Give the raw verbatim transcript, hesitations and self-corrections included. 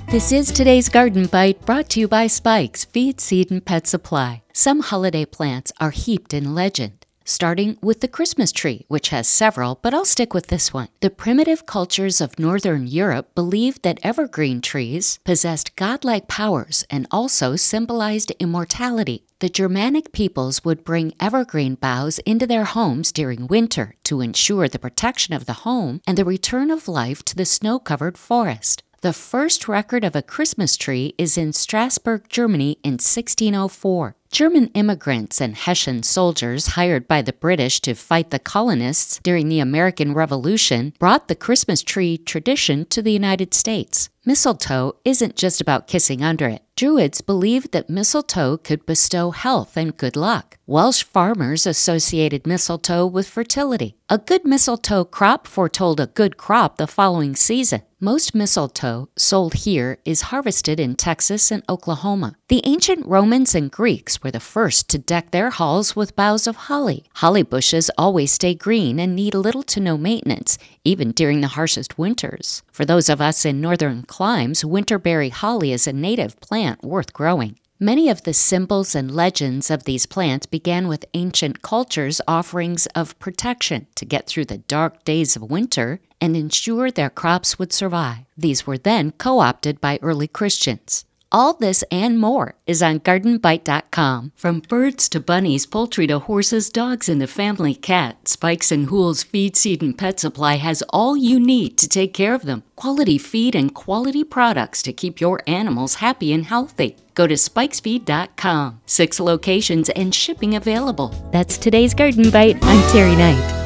This is today's Garden Bite, brought to you by Spikes Feed, Seed, and Pet Supply. Some holiday plants are heaped in legend, starting with the Christmas tree, which has several, but I'll stick with this one. The primitive cultures of Northern Europe believed that evergreen trees possessed godlike powers and also symbolized immortality. The Germanic peoples would bring evergreen boughs into their homes during winter to ensure the protection of the home and the return of life to the snow-covered forest. The first record of a Christmas tree is in Strasbourg, Germany in sixteen oh four. German immigrants and Hessian soldiers hired by the British to fight the colonists during the American Revolution brought the Christmas tree tradition to the United States. Mistletoe isn't just about kissing under it. Druids believed that mistletoe could bestow health and good luck. Welsh farmers associated mistletoe with fertility. A good mistletoe crop foretold a good crop the following season. Most mistletoe sold here is harvested in Texas and Oklahoma. The ancient Romans and Greeks were the first to deck their halls with boughs of holly. Holly bushes always stay green and need little to no maintenance, even during the harshest winters. For those of us in northern climes, winterberry holly is a native plant worth growing. Many of the symbols and legends of these plants began with ancient cultures' offerings of protection to get through the dark days of winter and ensure their crops would survive. These were then co-opted by early Christians. All this and more is on garden bite dot com. From birds to bunnies, poultry to horses, dogs, and the family cat, Spikes and Hoole's Feed, Seed, and Pet Supply has all you need to take care of them. Quality feed and quality products to keep your animals happy and healthy. Go to spikes feed dot com. Six locations and shipping available. That's today's Garden Bite. I'm Terry Knight.